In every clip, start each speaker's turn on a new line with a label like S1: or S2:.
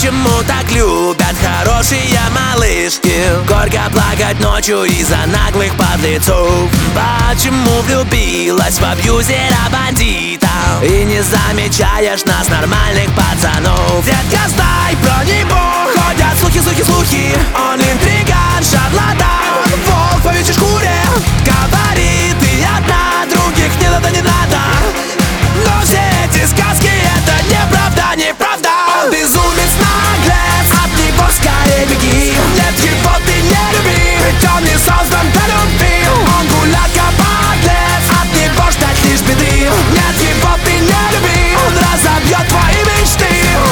S1: Почему так любят хорошие малышки горько плакать ночью из-за наглых подлецов? Почему влюбилась в абьюзера-бандита и не замечаешь нас, нормальных пацанов? Детка, знай про него, ходят слухи, он интриган, шарлатан, волк в овечьей шкуре. Говорит, ты одна, других не надо. Но все эти сказки — это неправда. Он безумец, наглец, от него скорее беги. Нет, его ты не люби, ведь он не создан для любви. Он гуляка, подлец, от него ждать лишь беды. Нет, его ты не люби, он разобьет твои мечты.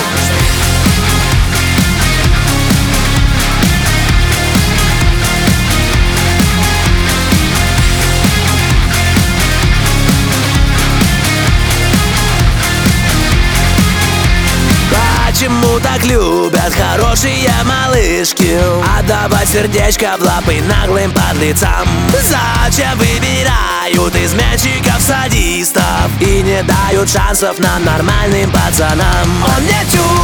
S1: Почему так любят хорошие малышки отдавать сердечко в лапы наглым подлецам? Зачем выбирают изменщиков, садистов и не дают шансов нам, нормальным пацанам? Он не чувствует